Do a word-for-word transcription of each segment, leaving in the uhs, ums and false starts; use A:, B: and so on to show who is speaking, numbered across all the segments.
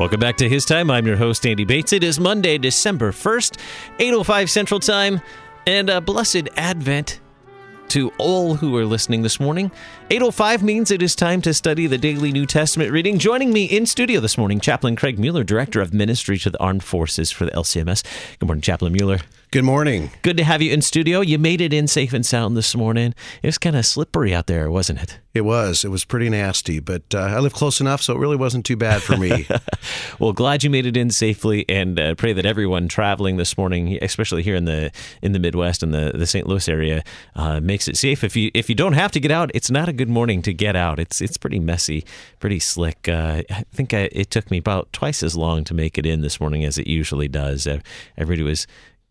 A: Welcome back to His Time. I'm your host, Andy Bates. It is Monday, December first, eight oh five Central Time, and a blessed Advent to all who are listening this morning. eight oh five means it is time to study the daily New Testament reading. Joining me in studio this morning, Chaplain Craig Mueller, Director of Ministry to the Armed Forces for the L C M S. Good morning, Chaplain Mueller.
B: Good morning.
A: Good to have you in studio. You made it in safe and sound this morning. It was kind of slippery out there, wasn't it?
B: It was. It was pretty nasty, but uh, I live close enough, so it really wasn't too bad for me.
A: Well, glad you made it in safely, and uh, pray that everyone traveling this morning, especially here in the in the Midwest and the, the Saint Louis area, uh, makes it safe. If you if you don't have to get out, it's not a good morning to get out. It's it's pretty messy, pretty slick. Uh, I think I, it took me about twice as long to make it in this morning as it usually does. Uh, everybody was.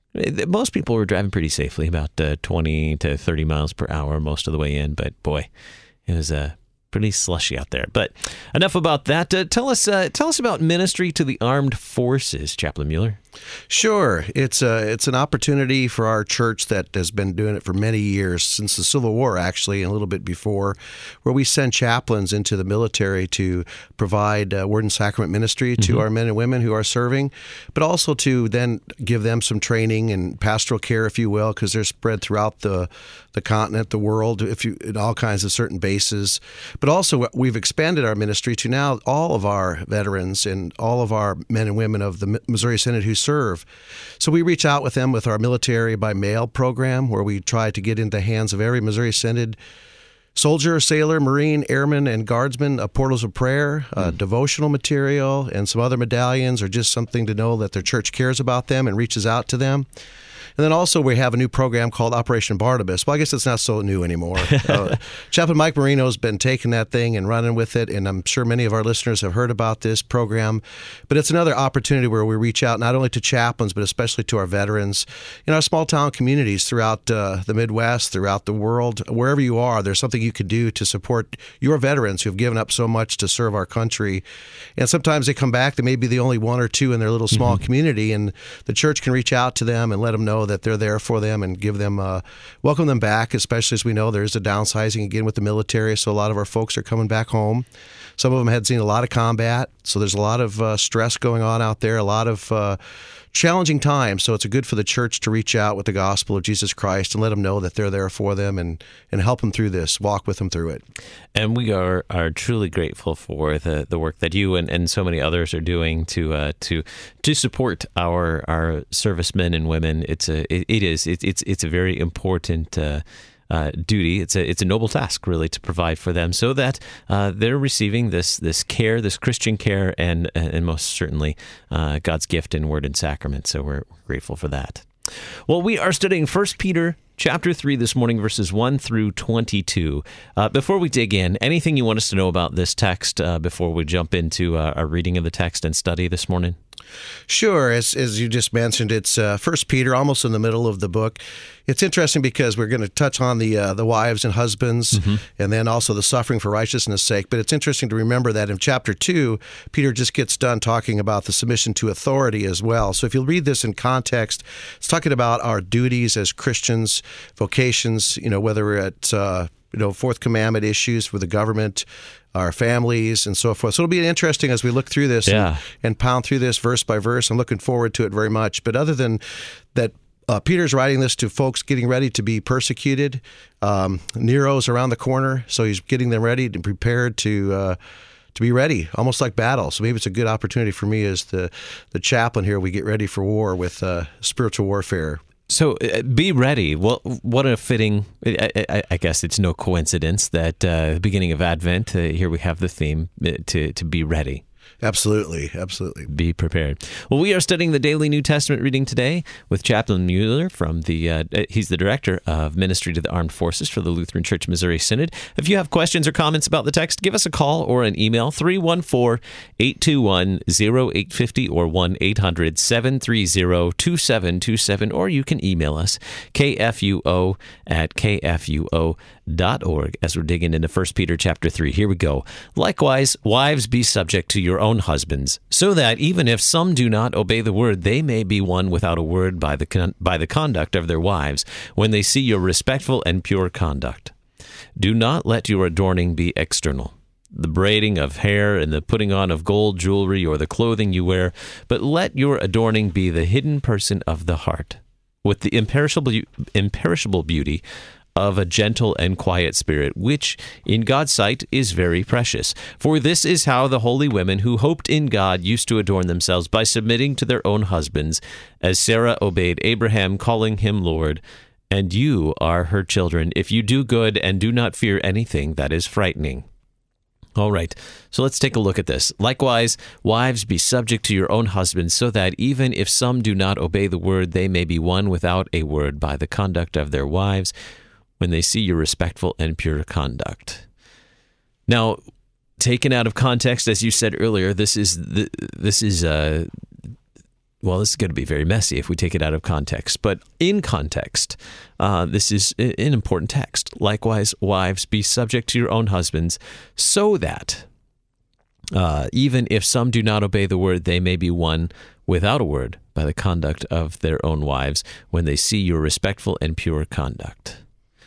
A: Most people were driving pretty safely, about uh, twenty to thirty miles per hour most of the way in. But boy, it was uh, pretty slushy out there. But enough about that. Uh, tell us, uh, tell us about Ministry to the Armed Forces, Chaplain Mueller.
B: Sure. It's a, it's an opportunity for our church that has been doing it for many years, since the Civil War, actually, and a little bit before, where we send chaplains into the military to provide uh, Word and Sacrament ministry to mm-hmm. our men and women who are serving, but also to then give them some training and pastoral care, if you will, because they're spread throughout the the continent, the world, if you in all kinds of certain bases. But also, we've expanded our ministry to now all of our veterans and all of our men and women of the Missouri Synod who serve. So we reach out with them with our Military by Mail program, where we try to get into the hands of every Missouri Synod soldier, sailor, Marine, airman, and guardsman uh, portals of prayer, uh, mm. devotional material, and some other medallions, or just something to know that their church cares about them and reaches out to them. And then also we have a new program called Operation Barnabas. Well, I guess it's not so new anymore. uh, Chaplain Mike Marino's been taking that thing and running with it, and I'm sure many of our listeners have heard about this program. But it's another opportunity where we reach out not only to chaplains, but especially to our veterans in our small town communities throughout uh, the Midwest, throughout the world. Wherever you are, there's something you can do to support your veterans who have given up so much to serve our country. And sometimes they come back, they may be the only one or two in their little small mm-hmm. community, and the church can reach out to them and let them know that they're there for them and give them, uh, welcome them back, especially as we know there's a downsizing again with the military, so a lot of our folks are coming back home. Some of them had seen a lot of combat, so there's a lot of uh, stress going on out there, a lot of uh, challenging times, so it's good for the church to reach out with the gospel of Jesus Christ and let them know that they're there for them and, and help them through this, walk with them through it.
A: And we are, are truly grateful for the, the work that you and, and so many others are doing to uh, to to support our our servicemen and women. It's a it, it is it, it's it's a very important uh, Uh, duty. It's a it's a noble task, really, to provide for them so that uh, they're receiving this this care, this Christian care, and and most certainly uh, God's gift in Word and Sacrament. So we're grateful for that. Well, we are studying First Peter chapter three this morning, verses one through twenty-two. Uh, before we dig in, anything you want us to know about this text uh, before we jump into uh, our reading of the text and study this morning?
B: Sure. As as you just mentioned, it's uh, First Peter, almost in the middle of the book. It's interesting because we're going to touch on the uh, the wives and husbands, mm-hmm. and then also the suffering for righteousness' sake. But it's interesting to remember that in chapter two, Peter just gets done talking about the submission to authority as well. So if you read this in context, it's talking about our duties as Christians, vocations, you know, whether it's uh, you know Fourth Commandment issues with the government, our families, and so forth. So it'll be interesting as we look through this yeah. and, and pound through this verse by verse. I'm looking forward to it very much. But other than that, uh, Peter's writing this to folks getting ready to be persecuted. Um, Nero's around the corner, so he's getting them ready and prepared to uh, to be ready, almost like battle. So maybe it's a good opportunity for me as the, the chaplain here. We get ready for war with uh, spiritual warfare.
A: So uh, be ready. Well, what a fitting, I, I, I guess it's no coincidence that uh, the beginning of Advent, uh, here we have the theme uh, to, to be ready.
B: Absolutely, absolutely.
A: Be prepared. Well, we are studying the daily New Testament reading today with Chaplain Mueller from the, uh, he's the Director of Ministry to the Armed Forces for the Lutheran Church Missouri Synod. If you have questions or comments about the text, give us a call or an email, three one four, eight two one, zero eight five zero or one eight hundred, seven three zero, two seven two seven, or you can email us, k f u o at k f u o dot org, as we're digging into First Peter chapter three. Here we go. Likewise, wives, be subject to your own husbands, so that even if some do not obey the word, they may be won without a word by the con- by the conduct of their wives, when they see your respectful and pure conduct. Do not let your adorning be external, the braiding of hair and the putting on of gold jewelry or the clothing you wear, but let your adorning be the hidden person of the heart, with the imperishable imperishable beauty of a gentle and quiet spirit, which in God's sight is very precious. For this is how the holy women who hoped in God used to adorn themselves, by submitting to their own husbands, as Sarah obeyed Abraham, calling him Lord. And you are her children, if you do good and do not fear anything that is frightening. All right, so let's take a look at this. Likewise, wives, be subject to your own husbands, so that even if some do not obey the word, they may be won without a word by the conduct of their wives, when they see your respectful and pure conduct. Now, taken out of context, as you said earlier, this is the, this is uh, well, this is going to be very messy if we take it out of context. But in context, uh, this is an important text. Likewise, wives, be subject to your own husbands, so that uh, even if some do not obey the word, they may be won without a word by the conduct of their own wives, when they see your respectful and pure conduct.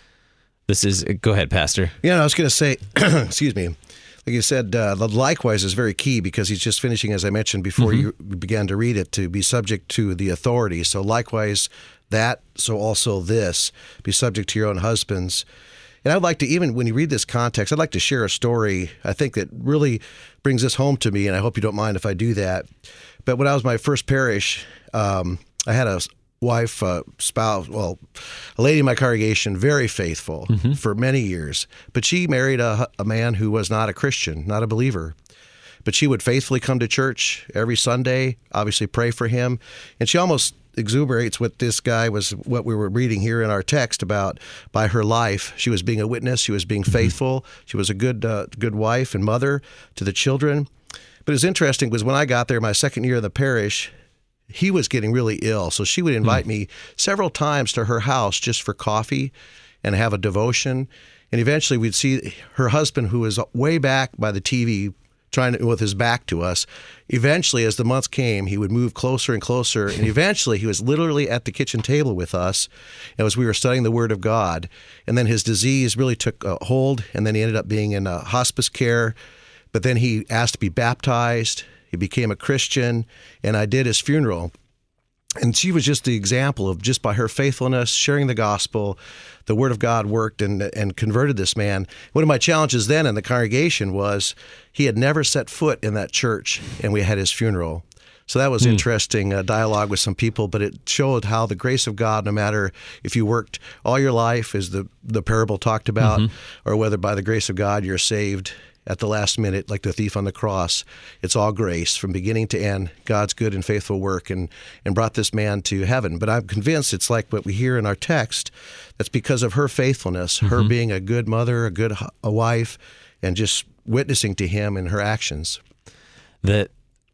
A: This is, go ahead, Pastor.
B: Yeah, I was going to say, excuse me, like you said, uh, the likewise is very key, because he's just finishing, as I mentioned before mm-hmm. you began to read it, to be subject to the authority. So likewise that, so also this, be subject to your own husbands. And I'd like to, even when you read this context, I'd like to share a story, I think, that really brings this home to me, and I hope you don't mind if I do that. But when I was my first parish, um, I had a wife, uh, spouse, well, a lady in my congregation, very faithful mm-hmm. for many years. But she married a, a man who was not a Christian, not a believer. But she would faithfully come to church every Sunday, obviously pray for him. And she almost exuberates what this guy was, what we were reading here in our text about by her life. She was being a witness. She was being mm-hmm. faithful. She was a good, uh, good wife and mother to the children. But it was interesting was when I got there, my second year in the parish, he was getting really ill. So she would invite mm. me several times to her house just for coffee and have a devotion. And eventually we'd see her husband, who was way back by the T V, trying to, with his back to us. Eventually, as the months came, he would move closer and closer. And eventually he was literally at the kitchen table with us as we were studying the Word of God. And then his disease really took a hold. And then he ended up being in a hospice care. But then he asked to be baptized. He became a Christian, and I did his funeral. And she was just the example of, just by her faithfulness, sharing the gospel, the Word of God worked and and converted this man. One of my challenges then in the congregation was he had never set foot in that church, and we had his funeral. So that was mm. interesting uh, dialogue with some people, but it showed how the grace of God, no matter if you worked all your life, as the, the parable talked about, mm-hmm. or whether by the grace of God you're saved at the last minute, like the thief on the cross. It's all grace from beginning to end, God's good and faithful work, and, and brought this man to heaven. But I'm convinced it's like what we hear in our text. That's because of her faithfulness, mm-hmm. her being a good mother, a good a wife, and just witnessing to him in her actions.
A: That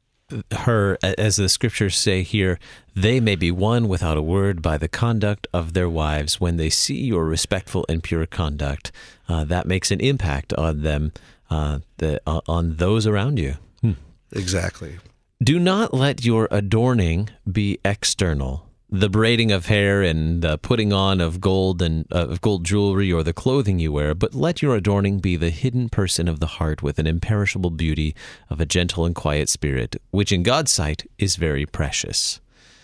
A: her, as the scriptures say here, they may be won without a word by the conduct of their wives, when they see your respectful and pure conduct. Uh, that makes an impact on them, uh, the, uh, on those around you. Hmm.
B: Exactly.
A: Do not let your adorning be external, the braiding of hair and the putting on of gold and uh, of gold jewelry or the clothing you wear, but let your adorning be the hidden person of the heart, with an imperishable beauty of a gentle and quiet spirit, which in God's sight is very precious.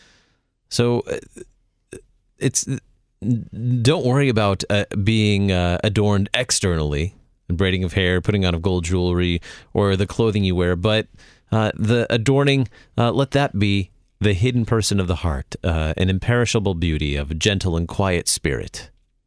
A: So uh, it's don't worry about uh, being uh, adorned externally, braiding of hair, putting on of gold jewelry, or the clothing you wear, but uh, the adorning, uh, let that be the hidden person of the heart, uh, an imperishable beauty of a gentle and quiet spirit.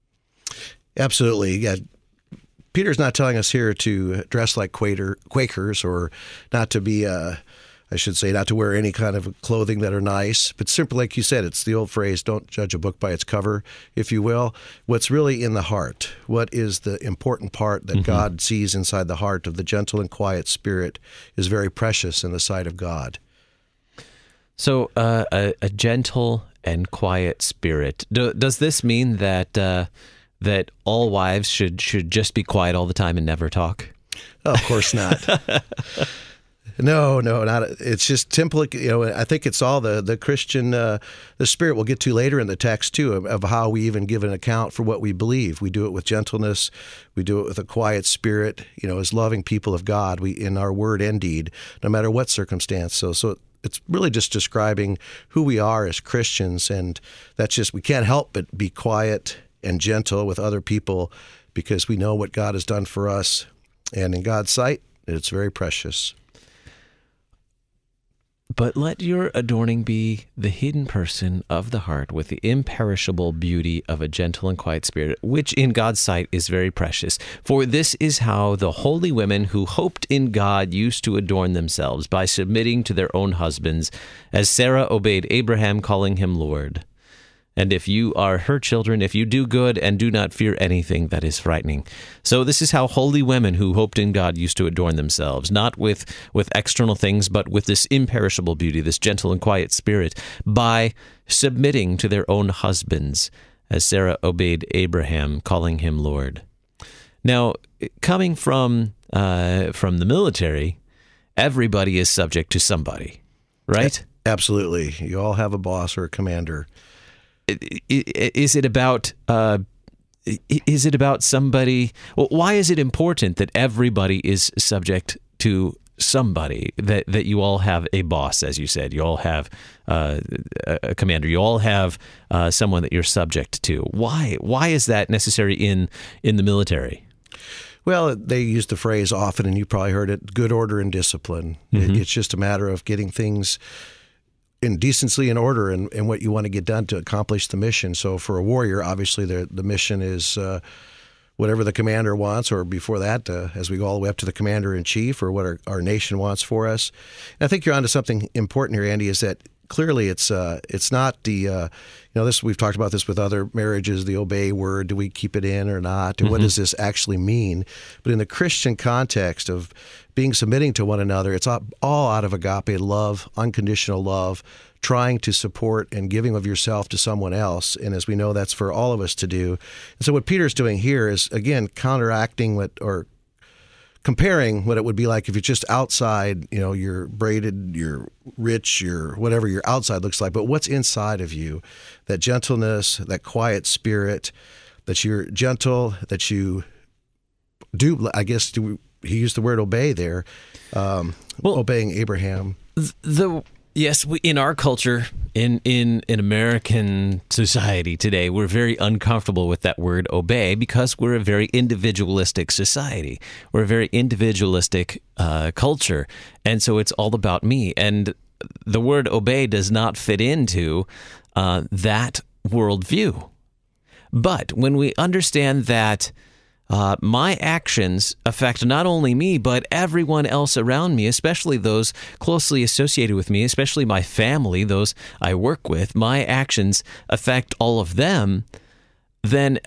B: Absolutely. Yeah. Peter's not telling us here to dress like Quaker, Quakers, or not to be, uh, I should say, not to wear any kind of clothing that are nice, but simply, like you said, it's the old phrase, don't judge a book by its cover, if you will. What's really in the heart? What is the important part that mm-hmm. God sees inside the heart of the gentle and quiet spirit is very precious in the sight of God.
A: So uh, a, a gentle and quiet spirit. Do, does this mean that uh, that all wives should should just be quiet all the time and never talk?
B: Oh, of course not. No, no, not. It's just template. You know, I think it's all the the Christian, uh, the spirit. We'll get to later in the text too of, of how we even give an account for what we believe. We do it with gentleness. We do it with a quiet spirit. You know, as loving people of God, we in our word and deed, no matter what circumstance. So, so it's really just describing who we are as Christians, and that's just we can't help but be quiet and gentle with other people because we know what God has done for us, and in God's sight, it's very precious.
A: But let your adorning be the hidden person of the heart with the imperishable beauty of a gentle and quiet spirit, which in God's sight is very precious. For this is how the holy women who hoped in God used to adorn themselves, by submitting to their own husbands, as Sarah obeyed Abraham, calling him Lord. And if you are her children, if you do good and do not fear anything that is frightening. So this is how holy women who hoped in God used to adorn themselves, not with, with external things, but with this imperishable beauty, this gentle and quiet spirit, by submitting to their own husbands, as Sarah obeyed Abraham, calling him Lord. Now, coming from uh, from the military, everybody is subject to somebody, right?
B: Absolutely. You all have a boss or a commander.
A: Is it about uh, is it about somebody? Well, why is it important that everybody is subject to somebody? That that you all have a boss, as you said, you all have uh, a commander, you all have uh, someone that you're subject to. Why? Why is that necessary in in the military?
B: Well, they use the phrase often, and you probably heard it: good order and discipline. Mm-hmm. It, it's just a matter of getting things in decency and order and, and what you want to get done to accomplish the mission. So for a warrior, obviously the the mission is uh, whatever the commander wants, or before that, uh, as we go all the way up to the commander-in-chief, or what our, our nation wants for us. And I think you're onto something important here, Andy, is that clearly it's uh, it's not the, uh, you know, this we've talked about this with other marriages, the obey word, do we keep it in or not? And mm-hmm. what does this actually mean? But in the Christian context of being submitting to one another, it's all out of agape love, unconditional love, trying to support and giving of yourself to someone else. And as we know, that's for all of us to do. And so what Peter's doing here is, again, counteracting what, or comparing what it would be like if you're just outside, you know, you're braided, you're rich, you're whatever your outside looks like, but what's inside of you, that gentleness, that quiet spirit, that you're gentle, that you do, I guess, do he used the word obey there, um, well, obeying Abraham.
A: The Yes, we, in our culture, in, in in American society today, we're very uncomfortable with that word obey because we're a very individualistic society. We're a very individualistic uh, culture, and so it's all about me. And the word obey does not fit into uh, that worldview. But when we understand that Uh, my actions affect not only me, but everyone else around me, especially those closely associated with me, especially my family, those I work with. My actions affect all of them. Then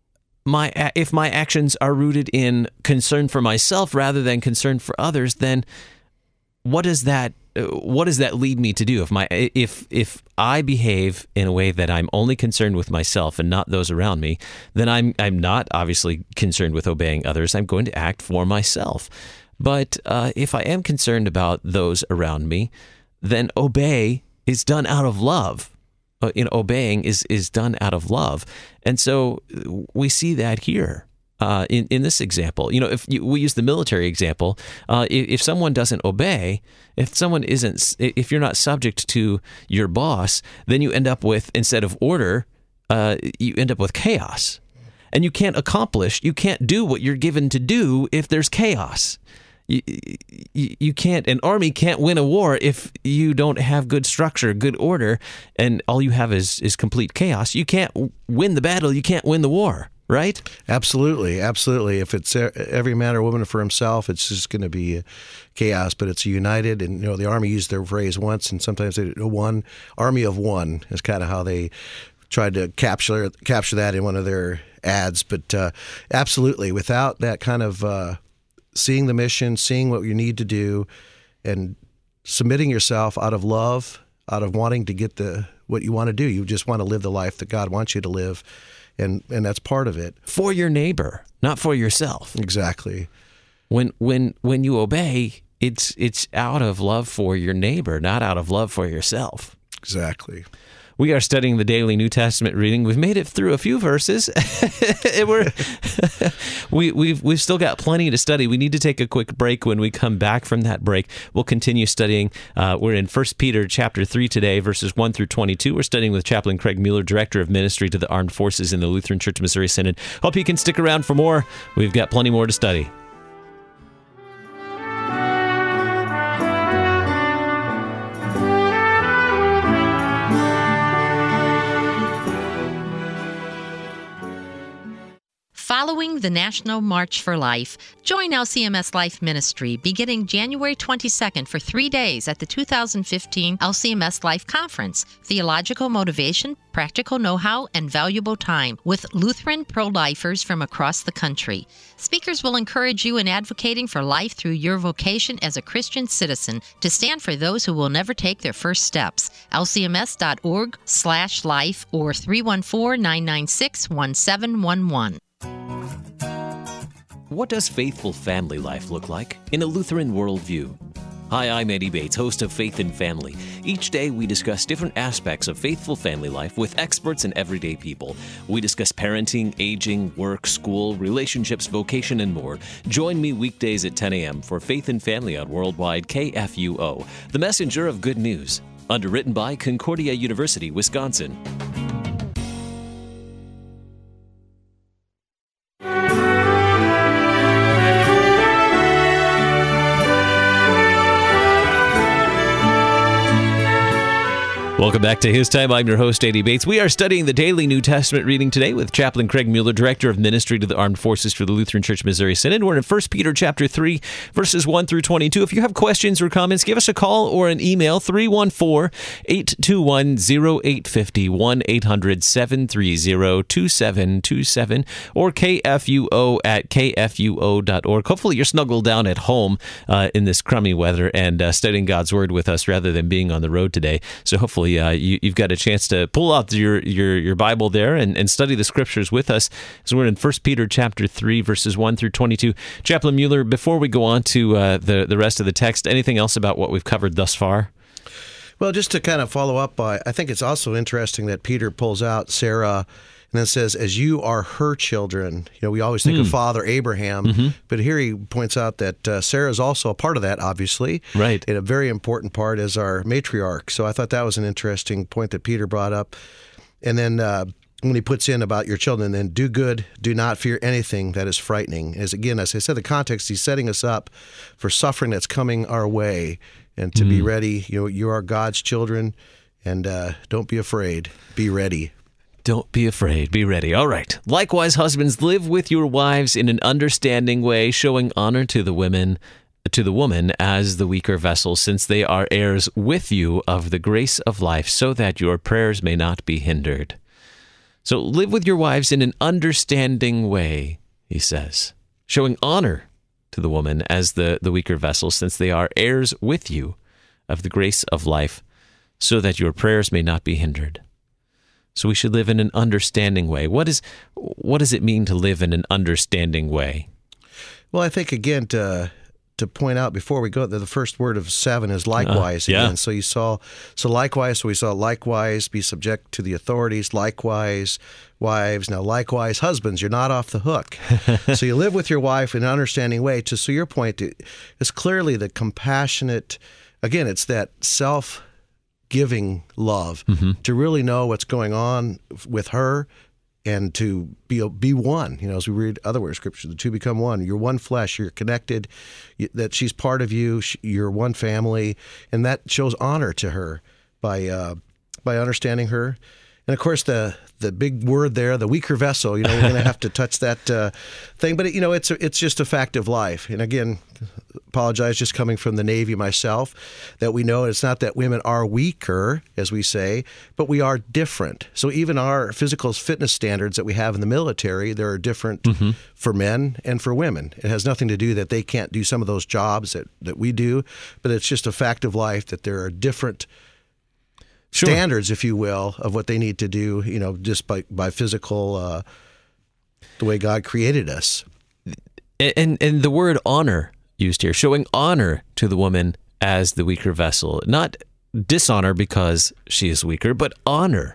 A: my if my actions are rooted in concern for myself rather than concern for others, then what does that what does that lead me to do? If my if if I behave in a way that I'm only concerned with myself and not those around me, then I'm I'm not obviously concerned with obeying others. I'm going to act for myself. But uh, if I am concerned about those around me, then obey is done out of love. Uh, you know, obeying is is done out of love, and so we see that here. Uh, in, in this example, you know, if you, we use the military example, uh, if, if someone doesn't obey, if someone isn't, if you're not subject to your boss, then you end up with, instead of order, uh, you end up with chaos. And you can't accomplish, you can't do what you're given to do if there's chaos. You, you, you can't, an army can't win a war if you don't have good structure, good order, and all you have is, is complete chaos. You can't win the battle, you can't win the war. Right?
B: Absolutely, absolutely. If it's every man or woman for himself, it's just going to be chaos. But it's united, and you know the Army used their phrase once, and sometimes they one army of one is kind of how they tried to capture capture that in one of their ads. But uh, absolutely, without that kind of uh, seeing the mission, seeing what you need to do, and submitting yourself out of love, out of wanting to get the what you want to do, you just want to live the life that God wants you to live. And and that's part of it.
A: For your neighbor, not for yourself.
B: Exactly.
A: When when when you obey, it's it's out of love for your neighbor, not out of love for yourself.
B: Exactly.
A: We are studying the daily New Testament reading. We've made it through a few verses. We're, we, we've we've still got plenty to study. We need to take a quick break. When we come back from that break, we'll continue studying. Uh, we're in First Peter chapter three today, verses one through twenty-two. We're studying with Chaplain Craig Mueller, Director of Ministry to the Armed Forces in the Lutheran Church Missouri Synod. Hope you can stick around for more. We've got plenty more to study.
C: Following the National March for Life, join L C M S Life Ministry beginning January twenty-second for three days at the two thousand fifteen L C M S Life Conference. Theological motivation, practical know-how, and valuable time with Lutheran pro-lifers from across the country. Speakers will encourage you in advocating for life through your vocation as a Christian citizen to stand for those who will never take their first steps. L C M S dot org slash life or three one four, nine nine six, one seven one one.
A: What does faithful family life look like in a Lutheran worldview? Hi, I'm Eddie Bates, host of Faith and Family. Each day we discuss different aspects of faithful family life with experts and everyday people. We discuss parenting, aging, work, school, relationships, vocation, and more. Join me weekdays at ten a.m. for Faith and Family on Worldwide K F U O, the messenger of good news. Underwritten by Concordia University, Wisconsin. Welcome back to His Time. I'm your host, Eddie Bates. We are studying the daily New Testament reading today with Chaplain Craig Mueller, Director of Ministry to the Armed Forces for the Lutheran Church Missouri Synod. We're in First Peter chapter three, verses one through twenty-two. If you have questions or comments, give us a call or an email, three one four, eight two one, zero eight five zero, one eight hundred, seven three zero, two seven two seven, or K F U O at K F U O dot org. Hopefully you're snuggled down at home uh, in this crummy weather and uh, studying God's Word with us rather than being on the road today. So hopefully Uh, you, you've got a chance to pull out your your, your Bible there and, and study the Scriptures with us. So we're in First Peter chapter three, verses one through twenty-two. Chaplain Mueller, before we go on to uh, the, the rest of the text, anything else about what we've covered thus far?
B: Well, just to kind of follow up, uh, I think it's also interesting that Peter pulls out Sarah and then says, as you are her children. You know, we always think mm. of Father Abraham, mm-hmm. but here he points out that uh, Sarah is also a part of that, obviously.
A: Right.
B: And a very important part as our matriarch. So I thought that was an interesting point that Peter brought up. And then uh, when he puts in about your children, then do good, do not fear anything that is frightening. As again, as I said, the context, he's setting us up for suffering that's coming our way and to mm. be ready. You know, you are God's children, and uh, don't be afraid. Be ready.
A: Don't be afraid. Be ready. All right. Likewise, husbands, live with your wives in an understanding way, showing honor to the women, to the woman as the weaker vessel, since they are heirs with you of the grace of life, so that your prayers may not be hindered. So live with your wives in an understanding way, he says, showing honor to the woman as the, the weaker vessel, since they are heirs with you of the grace of life, so that your prayers may not be hindered. So we should live in an understanding way. What is, what does it mean to live in an understanding way?
B: Well, I think, again, to to point out before we go, that the first word of seven is likewise. Uh,
A: yeah.
B: Again. So you saw, so likewise, so we saw likewise, be subject to the authorities, likewise, wives. Now, likewise, husbands, you're not off the hook. So you live with your wife in an understanding way. To, so your point is clearly the compassionate, again, it's that self giving love, mm-hmm. to really know what's going on with her and to be be one. You know, as we read other scripture, the two become one. You're one flesh. You're connected. You, that she's part of you. She, you're one family, and that shows honor to her by uh, by understanding her. And of course, the the big word there, the weaker vessel. You know, we're going to have to touch that uh, thing, but it, you know, it's a, it's just a fact of life. And again, apologize, just coming from the Navy myself, that we know it's not that women are weaker, as we say, but we are different. So even our physical fitness standards that we have in the military, there are different mm-hmm. for men and for women. It has nothing to do that they can't do some of those jobs that, that we do, but it's just a fact of life that there are different Sure. standards, if you will, of what they need to do, you know, just by, by physical, uh, the way God created us.
A: And and the word honor used here, showing honor to the woman as the weaker vessel. Not dishonor because she is weaker, but honor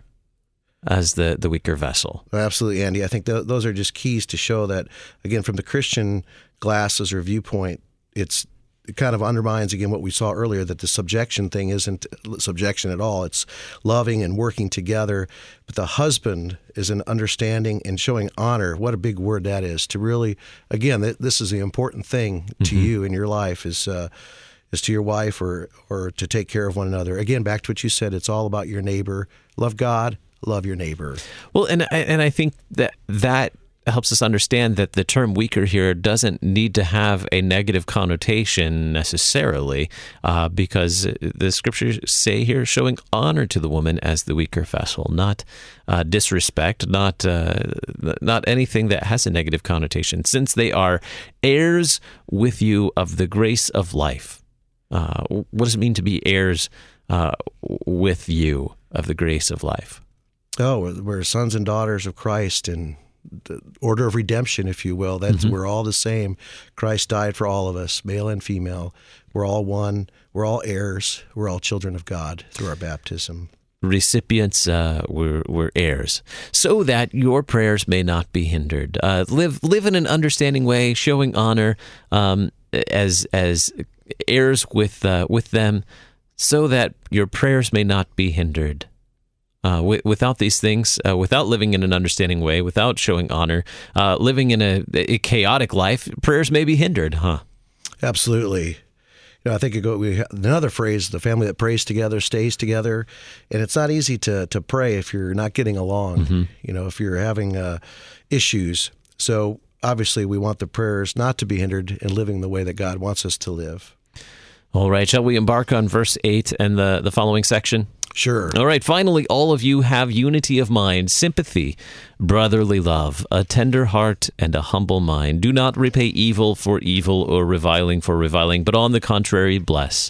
A: as the, the weaker vessel.
B: Absolutely, Andy. I think th- those are just keys to show that, again, from the Christian glasses or viewpoint, it's it kind of undermines, again, what we saw earlier, that the subjection thing isn't subjection at all. It's loving and working together. But the husband is an understanding and showing honor. What a big word that is. To really, again, th- this is the important thing mm-hmm. to you in your life is uh, is to your wife or or to take care of one another. Again, back to what you said, it's all about your neighbor. Love God, love your neighbor.
A: Well, and and I think that that helps us understand that the term weaker here doesn't need to have a negative connotation necessarily, uh, because the scriptures say here showing honor to the woman as the weaker vessel, not uh, disrespect, not uh, not anything that has a negative connotation, since they are heirs with you of the grace of life. Uh, what does it mean to be heirs uh, with you of the grace of life?
B: Oh, we're sons and daughters of Christ, and the order of redemption, if you will. That's mm-hmm. We're all the same. Christ died for all of us, male and female. We're all one. We're all heirs. We're all children of God through our baptism.
A: Recipients, uh, we're, we're heirs, so that your prayers may not be hindered. Uh, live live in an understanding way, showing honor um, as as heirs with uh, with them, so that your prayers may not be hindered. Uh, w- without these things, uh, without living in an understanding way, without showing honor, uh, living in a, a chaotic life, prayers may be hindered, huh?
B: Absolutely. You know, I think it go, we have another phrase: the family that prays together stays together. And it's not easy to to pray if you're not getting along. Mm-hmm. You know, if you're having uh, issues. So obviously, we want the prayers not to be hindered in living the way that God wants us to live.
A: All right, shall we embark on verse eight and the, the following section?
B: Sure.
A: All right, finally, all of you have unity of mind, sympathy, brotherly love, a tender heart, and a humble mind. Do not repay evil for evil or reviling for reviling, but on the contrary, bless.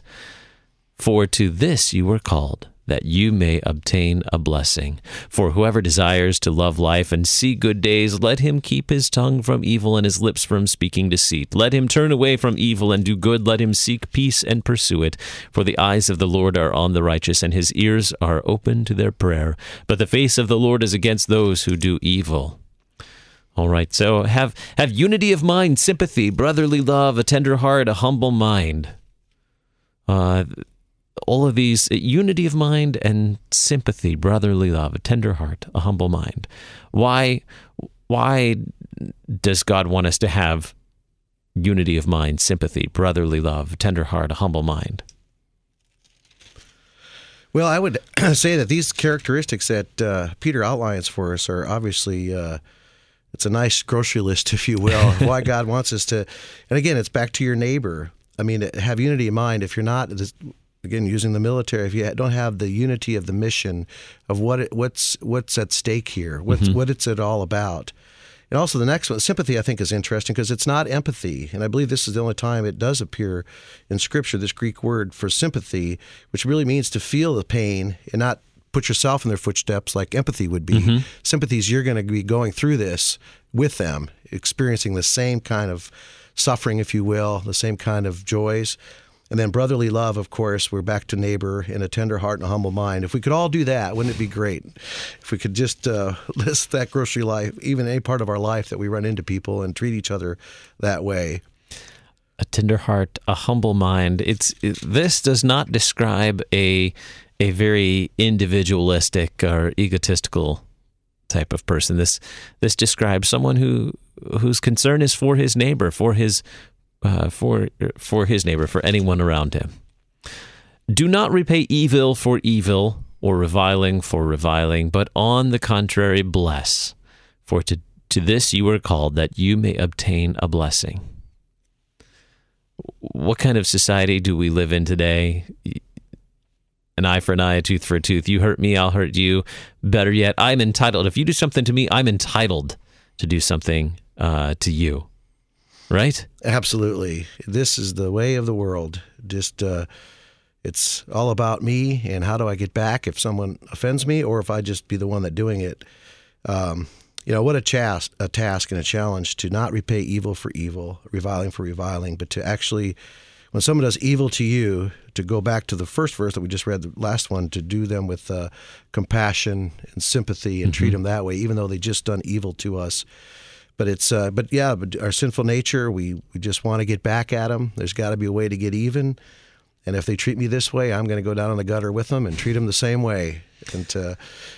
A: For to this you were called, that you may obtain a blessing. For whoever desires to love life and see good days, let him keep his tongue from evil and his lips from speaking deceit. Let him turn away from evil and do good. Let him seek peace and pursue it. For the eyes of the Lord are on the righteous, and his ears are open to their prayer. But the face of the Lord is against those who do evil. All right, so have, have unity of mind, sympathy, brotherly love, a tender heart, a humble mind. Uh... All of these, unity of mind and sympathy, brotherly love, a tender heart, a humble mind. Why, why does God want us to have unity of mind, sympathy, brotherly love, a tender heart, a humble mind?
B: Well, I would say that these characteristics that uh, Peter outlines for us are obviously, uh, it's a nice grocery list, if you will, of why God wants us to, and again, it's back to your neighbor. I mean, have unity of mind. If you're not, again, using the military, if you don't have the unity of the mission of what it, what's what's at stake here, what's mm-hmm. what it's it all about. And also the next one, sympathy, I think is interesting because it's not empathy. And I believe this is the only time it does appear in Scripture, this Greek word for sympathy, which really means to feel the pain and not put yourself in their footsteps like empathy would be. Mm-hmm. Sympathy is you're going to be going through this with them, experiencing the same kind of suffering, if you will, the same kind of joys. And then brotherly love, of course, we're back to neighbor in a tender heart and a humble mind. If we could all do that, wouldn't it be great? If we could just uh, list that grocery life, even any part of our life that we run into people and treat each other that way.
A: A tender heart, a humble mind. It's it, this does not describe a a very individualistic or egotistical type of person. This this describes someone who whose concern is for his neighbor, for his Uh, for for his neighbor, for anyone around him. Do not repay evil for evil or reviling for reviling, but on the contrary, bless. For to, to this you were called, that you may obtain a blessing. What kind of society do we live in today? An eye for an eye, a tooth for a tooth. You hurt me, I'll hurt you. Better yet, I'm entitled. If you do something to me, I'm entitled to do something uh, to you. Right?
B: Absolutely. This is the way of the world. Just, uh, it's all about me and how do I get back if someone offends me or if I just be the one that doing it. Um, You know, what a task, a task and a challenge to not repay evil for evil, reviling for reviling, but to actually, when someone does evil to you, to go back to the first verse that we just read, the last one, to do them with uh, compassion and sympathy and mm-hmm. treat them that way, even though they just done evil to us. But it's, uh, but yeah, but our sinful nature, we, we just want to get back at them. There's got to be a way to get even. And if they treat me this way, I'm going to go down in the gutter with them and treat them the same way. And uh,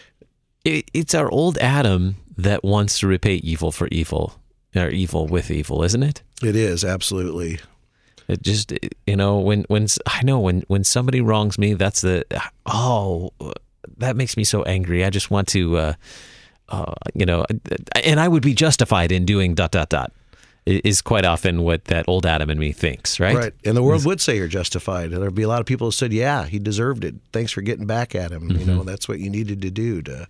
A: it, it's our old Adam that wants to repay evil for evil, or evil with evil, isn't it?
B: It is, absolutely.
A: It just, you know, when, when I know when, when somebody wrongs me, that's the, oh, that makes me so angry. I just want to, uh, uh, you know, and I would be justified in doing dot, dot, dot, is quite often what that old Adam in me thinks, right?
B: Right. And the world would say you're justified. There'd be a lot of people who said, yeah, he deserved it. Thanks for getting back at him. Mm-hmm. You know, that's what you needed to do to...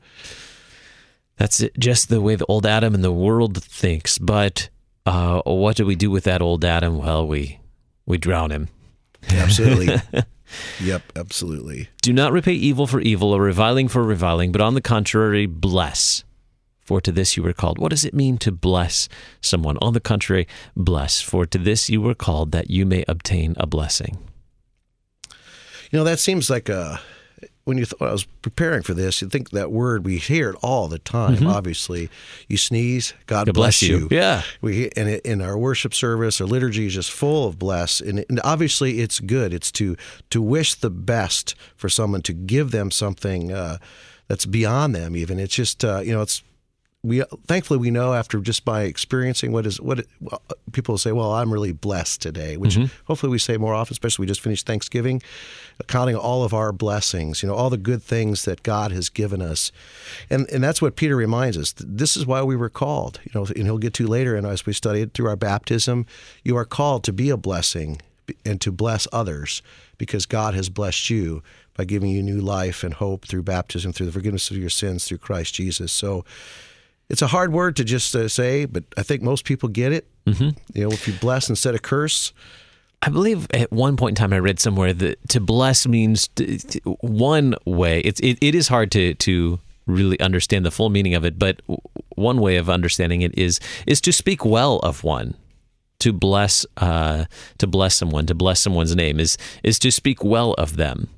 A: That's just the way the old Adam and the world thinks. But uh, what do we do with that old Adam? Well, we we drown him.
B: Absolutely. Yep, absolutely.
A: Do not repay evil for evil or reviling for reviling, but on the contrary, bless. For to this you were called. What does it mean to bless someone? On the contrary, bless. For to this you were called, that you may obtain a blessing.
B: You know, that seems like a... When you th- when I was preparing for this, you think that word, we hear it all the time, mm-hmm. obviously. You sneeze, God, God bless, bless you. you.
A: Yeah.
B: We And it, in our worship service, our liturgy is just full of bless. And, and obviously it's good. It's to to wish the best for someone, to give them something uh, that's beyond them even. It's just, uh, you know, it's, we thankfully we know after just by experiencing what is, what it, well, people say, well, I'm really blessed today, which mm-hmm. hopefully we say more often, especially we just finished Thanksgiving, counting all of our blessings, you know, all the good things that God has given us. And and that's what Peter reminds us. This is why we were called, you know, and he'll get to later, and as we study it through our baptism, you are called to be a blessing and to bless others because God has blessed you by giving you new life and hope through baptism, through the forgiveness of your sins through Christ Jesus. So it's a hard word to just uh, say, but I think most people get it. Mm-hmm. You know, if you bless instead of curse.
A: I believe at one point in time I read somewhere that to bless means to, to, one way. It's it, it is hard to to really understand the full meaning of it, but one way of understanding it is is to speak well of one. To bless uh, to bless someone, to bless someone's name is is to speak well of them.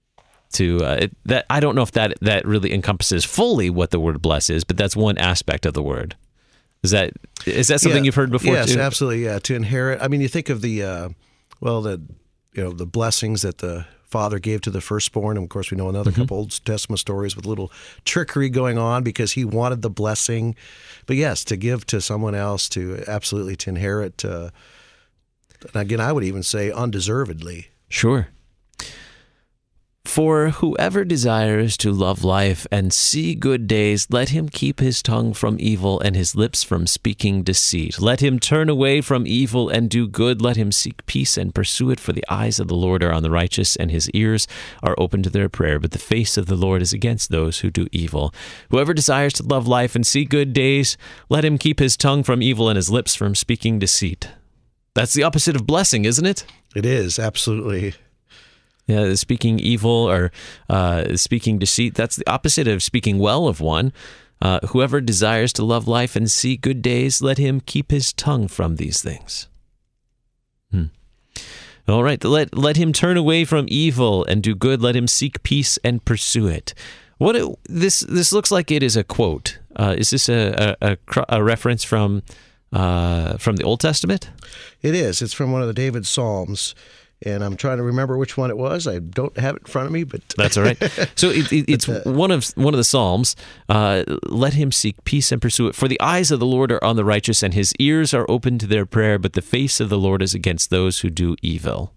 A: To uh, it, that I don't know if that that really encompasses fully what the word bless is, but that's one aspect of the word. Is that is that something
B: yeah.
A: you've heard before?
B: Yes,
A: too?
B: absolutely. Yeah, to inherit. I mean, you think of the uh, well, the you know the blessings that the Father gave to the firstborn, and of course we know another mm-hmm. couple Old Testament stories with little trickery going on because he wanted the blessing. But yes, to give to someone else, to absolutely to inherit. Uh, and again, I would even say undeservedly.
A: Sure. For whoever desires to love life and see good days, let him keep his tongue from evil and his lips from speaking deceit. Let him turn away from evil and do good. Let him seek peace and pursue it. For the eyes of the Lord are on the righteous, and his ears are open to their prayer. But the face of the Lord is against those who do evil. Whoever desires to love life and see good days, let him keep his tongue from evil and his lips from speaking deceit. That's the opposite of blessing, isn't it?
B: It is, absolutely.
A: Yeah, speaking evil or uh, speaking deceit, that's the opposite of speaking well of one. Uh, whoever desires to love life and see good days, let him keep his tongue from these things. Hmm. All right, let let him turn away from evil and do good. Let him seek peace and pursue it. What it, this this looks like it is a quote. Uh, is this a a, a, a reference from uh, from the Old Testament?
B: It is. It's from one of the David Psalms. And I'm trying to remember which one it was. I don't have it in front of me, but
A: that's all right. So it, it, it's uh, one of one of the Psalms. Uh, Let him seek peace and pursue it. For the eyes of the Lord are on the righteous, and his ears are open to their prayer. But the face of the Lord is against those who do evil.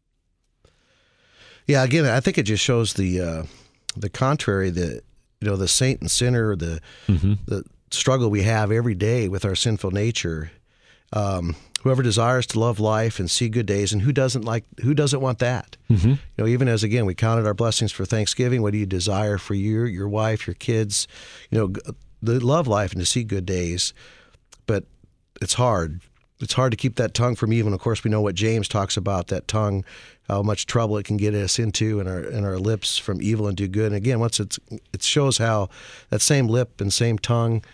B: Yeah, again, I think it just shows the uh, the contrary. The you know the saint and sinner, the mm-hmm. the struggle we have every day with our sinful nature. Um, Whoever desires to love life and see good days, and who doesn't like, who doesn't want that? Mm-hmm. You know, even as again we counted our blessings for Thanksgiving. What do you desire for you, your wife, your kids? You know, the love life and to see good days, but it's hard. It's hard to keep that tongue from evil. And of course, we know what James talks about, that tongue, how much trouble it can get us into, and our and our lips from evil and do good. And again, once it's it shows how that same lip and same tongue,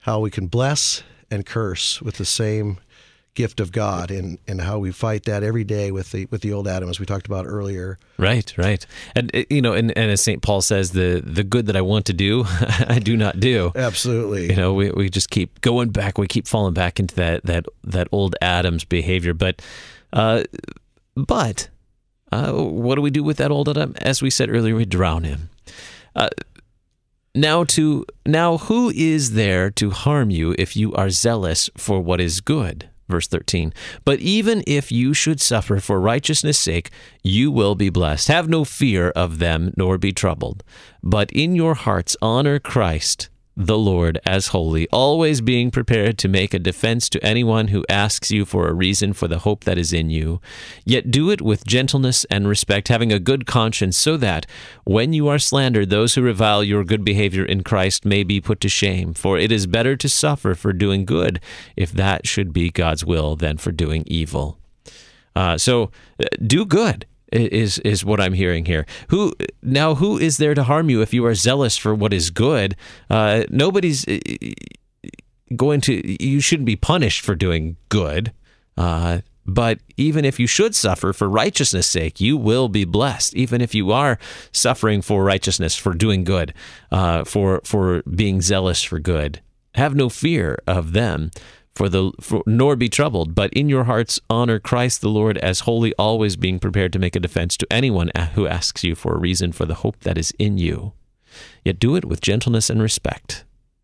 B: how we can bless and curse with the same gift of God, and, and how we fight that every day with the with the old Adam, as we talked about earlier.
A: Right, right. And, you know, and, and as Saint Paul says, the, the good that I want to do, I do not do.
B: Absolutely.
A: You know, we, we just keep going back. We keep falling back into that that, that old Adam's behavior. But, uh, but uh, what do we do with that old Adam? As we said earlier, we drown him. Uh, now, to now, who is there to harm you if you are zealous for what is good? Verse thirteen, but even if you should suffer for righteousness' sake, you will be blessed. Have no fear of them, nor be troubled. But in your hearts honor Christ, the Lord, as holy, always being prepared to make a defense to anyone who asks you for a reason for the hope that is in you. Yet do it with gentleness and respect, having a good conscience, so that, when you are slandered, those who revile your good behavior in Christ may be put to shame. For it is better to suffer for doing good, if that should be God's will, than for doing evil. Uh, so, uh, do good. Is is what I'm hearing here. Who now? Who is there to harm you if you are zealous for what is good? Uh, nobody's going to. You shouldn't be punished for doing good. Uh, but even if you should suffer for righteousness' sake, you will be blessed. Even if you are suffering for righteousness, for doing good, uh, for for being zealous for good, have no fear of them. For the for, nor be troubled, but in your hearts honor Christ the Lord as holy, always being prepared to make a defense to anyone who asks you for a reason for the hope that is in you. Yet do it with gentleness and respect.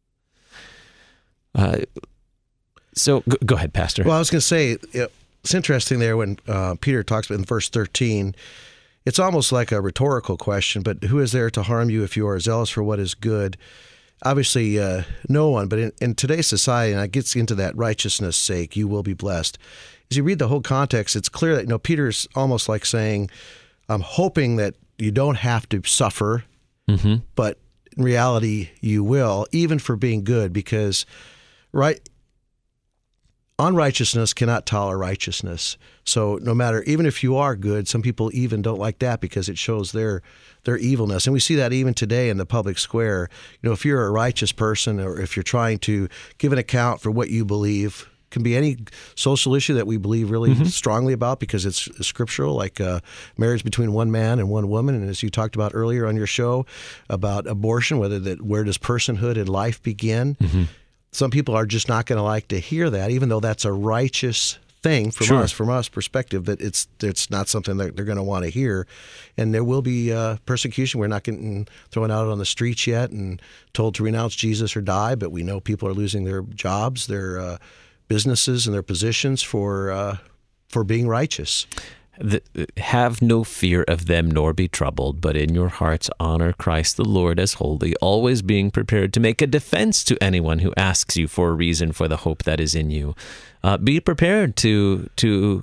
A: Uh, so go, go ahead, Pastor.
B: Well, I was going to say, it's interesting there when uh, Peter talks about in verse thirteen, it's almost like a rhetorical question, but who is there to harm you if you are zealous for what is good? Obviously, uh, no one, but in, in today's society, and it gets into that righteousness' sake, you will be blessed. As you read the whole context, it's clear that, you know, Peter's almost like saying, I'm hoping that you don't have to suffer, mm-hmm. but in reality, you will, even for being good, because right, unrighteousness cannot tolerate righteousness. So no matter, even if you are good, some people even don't like that because it shows their their evilness. And we see that even today in the public square. You know, if you're a righteous person, or if you're trying to give an account for what you believe, can be any social issue that we believe really mm-hmm. strongly about because it's scriptural, like uh, marriage between one man and one woman. And as you talked about earlier on your show about abortion, whether that where does personhood and life begin? Mm-hmm. Some people are just not going to like to hear that, even though that's a righteous thing from
A: sure.
B: us, from us perspective, that it's it's not something that they're going to want to hear. And there will be uh, persecution. We're not getting thrown out on the streets yet and told to renounce Jesus or die, but we know people are losing their jobs, their uh, businesses, and their positions for uh, for being righteous.
A: The, have no fear of them, nor be troubled, but in your hearts honor Christ the Lord as holy, always being prepared to make a defense to anyone who asks you for a reason for the hope that is in you. Uh, be prepared to to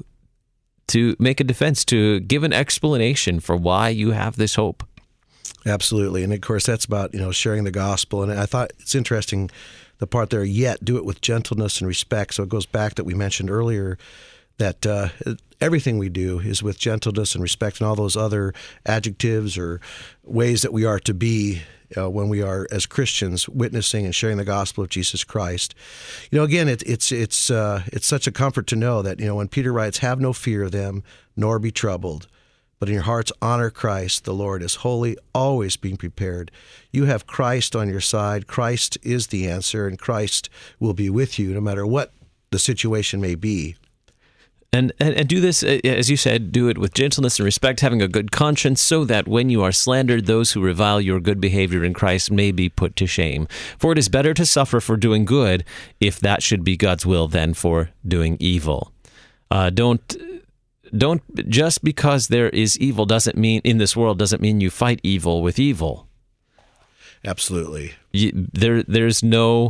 A: to make a defense, to give an explanation for why you have this hope.
B: Absolutely, and of course that's about, you know, sharing the gospel. And I thought it's interesting the part there. Yet do it with gentleness and respect. So it goes back that we mentioned earlier that uh, everything we do is with gentleness and respect, and all those other adjectives or ways that we are to be uh, when we are, as Christians, witnessing and sharing the gospel of Jesus Christ. You know, again, it, it's it's uh, it's such a comfort to know that, you know, when Peter writes, "Have no fear of them, nor be troubled, but in your hearts honor Christ, the Lord is holy, always being prepared." You have Christ on your side. Christ is the answer, and Christ will be with you no matter what the situation may be.
A: And, and and do this, as you said, do it with gentleness and respect, having a good conscience, so that when you are slandered, those who revile your good behavior in Christ may be put to shame. For it is better to suffer for doing good, if that should be God's will, than for doing evil. Uh, don't don't just because there is evil doesn't mean in this world doesn't mean you fight evil with evil.
B: Absolutely.
A: You, there there's no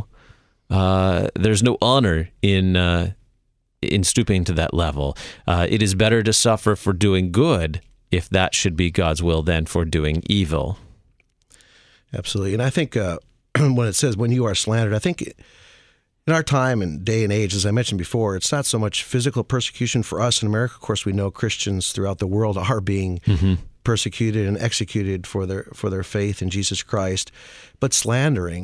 A: uh, there's no honor in. Uh, in stooping to that level. Uh, it is better to suffer for doing good, if that should be God's will, than for doing evil.
B: Absolutely. And I think uh, when it says, when you are slandered, I think in our time and day and age, as I mentioned before, it's not so much physical persecution for us in America. Of course, we know Christians throughout the world are being mm-hmm. persecuted and executed for their for their faith in Jesus Christ. But slandering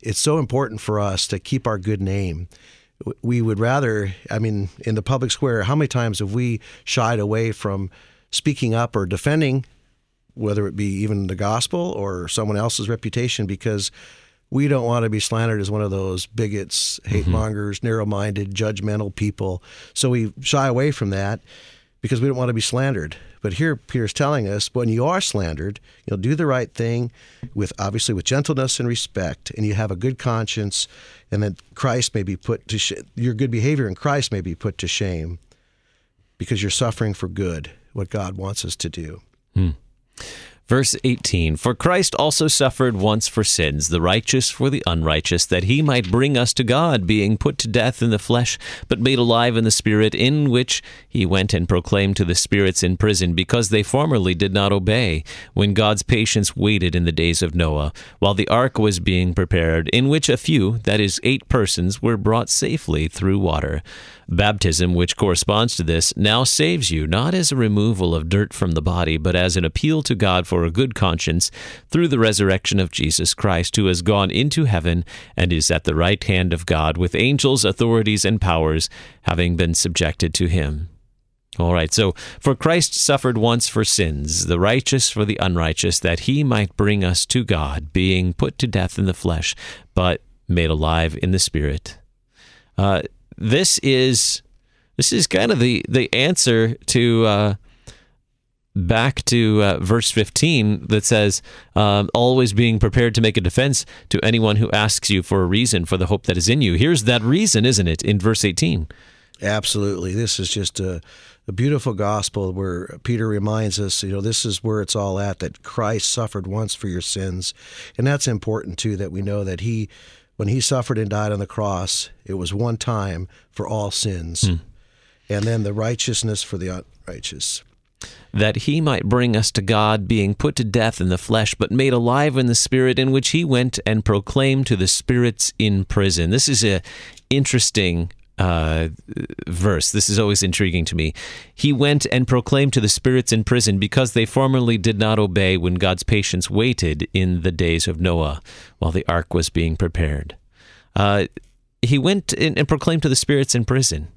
B: it's so important for us to keep our good name. We would rather, I mean, in the public square, how many times have we shied away from speaking up or defending, whether it be even the gospel or someone else's reputation, because we don't want to be slandered as one of those bigots, hate mongers, mm-hmm. narrow-minded, judgmental people. So we shy away from that because we don't want to be slandered. But here Peter's telling us, when you are slandered, you'll do the right thing with, obviously, with gentleness and respect, and you have a good conscience, and that Christ may be put to sh- your good behavior in Christ may be put to shame because you're suffering for good, what God wants us to do.
A: Hmm. Verse eighteen, for Christ also suffered once for sins, the righteous for the unrighteous, that he might bring us to God, being put to death in the flesh, but made alive in the Spirit, in which he went and proclaimed to the spirits in prison, because they formerly did not obey, when God's patience waited in the days of Noah, while the ark was being prepared, in which a few, that is, eight persons, were brought safely through water. Baptism, which corresponds to this, now saves you, not as a removal of dirt from the body, but as an appeal to God for a good conscience through the resurrection of Jesus Christ, who has gone into heaven and is at the right hand of God, with angels, authorities, and powers, having been subjected to him. All right, so, for Christ suffered once for sins, the righteous for the unrighteous, that he might bring us to God, being put to death in the flesh, but made alive in the Spirit. Uh, This is this is kind of the, the answer to uh, back to uh, verse fifteen that says, um, always being prepared to make a defense to anyone who asks you for a reason for the hope that is in you. Here's that reason, isn't it, in verse eighteen?
B: Absolutely. This is just a, a beautiful gospel where Peter reminds us, you know, this is where it's all at, that Christ suffered once for your sins. And that's important, too, that we know that he... when he suffered and died on the cross, it was one time for all sins, mm. and then the righteousness for the unrighteous.
A: That he might bring us to God, being put to death in the flesh, but made alive in the Spirit, in which he went and proclaimed to the spirits in prison. This is an interesting uh, verse. This is always intriguing to me. He went and proclaimed to the spirits in prison, because they formerly did not obey when God's patience waited in the days of Noah, while the ark was being prepared. Uh, he went and, and proclaimed to the spirits in prison.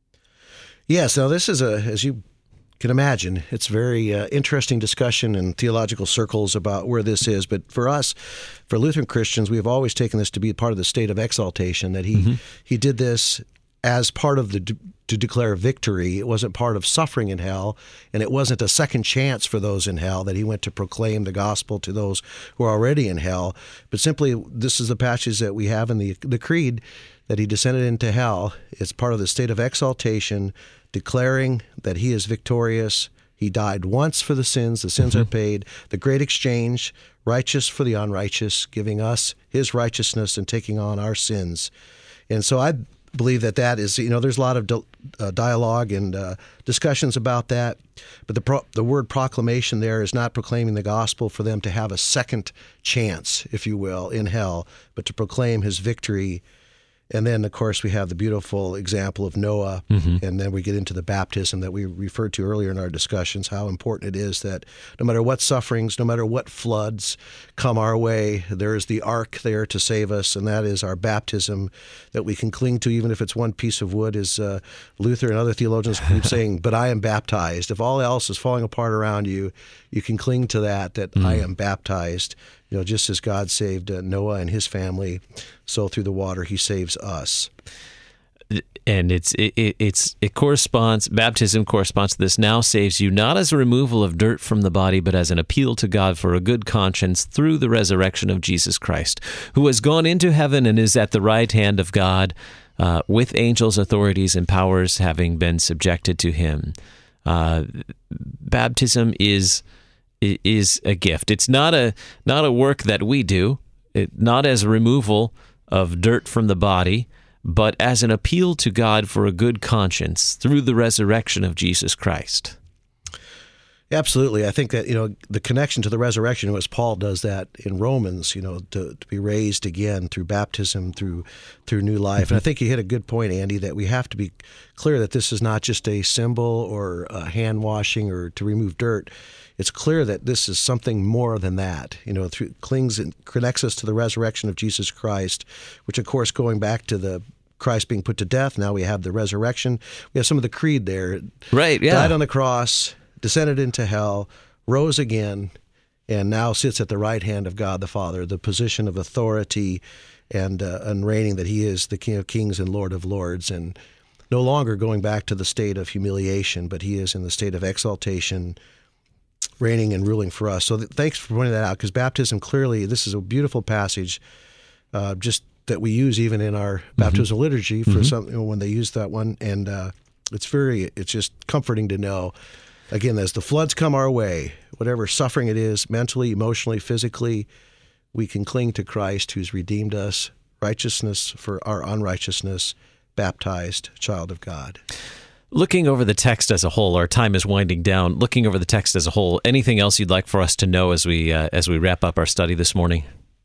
B: Yes, now this is, a, as you can imagine, it's a very uh, interesting discussion in theological circles about where this is. But for us, for Lutheran Christians, we have always taken this to be part of the state of exaltation, that he, mm-hmm. he did this as part of the to declare victory. It wasn't part of suffering in hell, and it wasn't a second chance for those in hell, that he went to proclaim the gospel to those who are already in hell. But simply, this is the passage that we have in the the creed, that he descended into hell. It's part of the state of exaltation, declaring that he is victorious. He died once for the sins. The sins mm-hmm. are paid. The great exchange, righteous for the unrighteous, giving us his righteousness and taking on our sins. And so I believe that that is, you know, there's a lot of di- uh, dialogue and uh, discussions about that, but the pro- the word proclamation there is not proclaiming the gospel for them to have a second chance, if you will, in hell, but to proclaim his victory. And then, of course, we have the beautiful example of Noah, mm-hmm. and then we get into the baptism that we referred to earlier in our discussions, how important it is that no matter what sufferings, no matter what floods come our way, there is the ark there to save us, and that is our baptism that we can cling to, even if it's one piece of wood, as uh, Luther and other theologians keep saying, but I am baptized. If all else is falling apart around you, you can cling to that, that mm. I am baptized. You know, just as God saved uh, Noah and his family, so through the water he saves us.
A: And it's it, it it's it corresponds. Baptism corresponds to this. Now saves you, not as a removal of dirt from the body, but as an appeal to God for a good conscience through the resurrection of Jesus Christ, who has gone into heaven and is at the right hand of God, uh, with angels, authorities, and powers having been subjected to him. Uh, baptism is. is a gift. It's not a not a work that we do, it, not as a removal of dirt from the body, but as an appeal to God for a good conscience through the resurrection of Jesus Christ.
B: Absolutely. I think that, you know, the connection to the resurrection, as Paul does that in Romans, you know, to, to be raised again through baptism, through through new life. Mm-hmm. And I think you hit a good point, Andy, that we have to be clear that this is not just a symbol or a hand washing or to remove dirt. It's clear that this is something more than that. You know, through clings and connects us to the resurrection of Jesus Christ, which, of course, going back to the Christ being put to death, now we have the resurrection. We have some of the creed there.
A: Right, yeah.
B: Died on the cross, descended into hell, rose again, and now sits at the right hand of God the Father, the position of authority and, uh, and reigning that he is the King of Kings and Lord of Lords, and no longer going back to the state of humiliation, but he is in the state of exaltation, reigning and ruling for us. So th- thanks for pointing that out, because baptism, clearly, this is a beautiful passage, uh, just that we use even in our mm-hmm. baptismal liturgy for mm-hmm. some, you know, when they use that one, and uh, it's very, it's just comforting to know. Again, as the floods come our way, whatever suffering it is, mentally, emotionally, physically, we can cling to Christ who's redeemed us, righteousness for our unrighteousness, baptized child of God.
A: Looking over the text as a whole, our time is winding down. Looking over the text as a whole, anything else you'd like for us to know as we uh, as we wrap up our study this morning?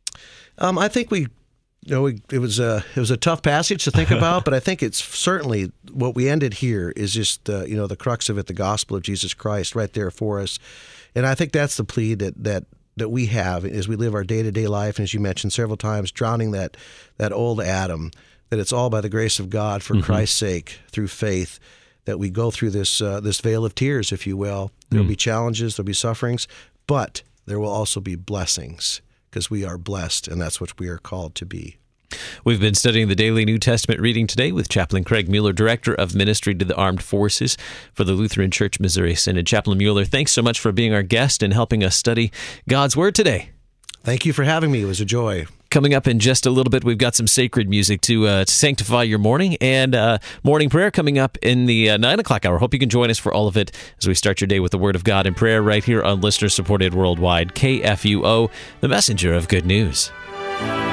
B: Um, I think we You know, it was a it was a tough passage to think about, but I think it's certainly what we ended here is just uh, you know, the crux of it, the gospel of Jesus Christ, right there for us, and I think that's the plea that that that we have as we live our day to day life, and as you mentioned several times, drowning that that old Adam, that it's all by the grace of God for mm-hmm. Christ's sake through faith that we go through this uh, this vale of tears, if you will. There'll mm. be challenges, there'll be sufferings, but there will also be blessings, because we are blessed, and that's what we are called to be.
A: We've been studying the Daily New Testament reading today with Chaplain Craig Mueller, Director of Ministry to the Armed Forces for the Lutheran Church Missouri Synod. Chaplain Mueller, thanks so much for being our guest and helping us study God's Word today.
B: Thank you for having me. It was a joy.
A: Coming up in just a little bit, we've got some sacred music to, uh, to sanctify your morning, and uh, morning prayer coming up in the uh, nine o'clock hour. Hope you can join us for all of it as we start your day with the Word of God and prayer right here on listener-supported worldwide K F U O, the messenger of good news.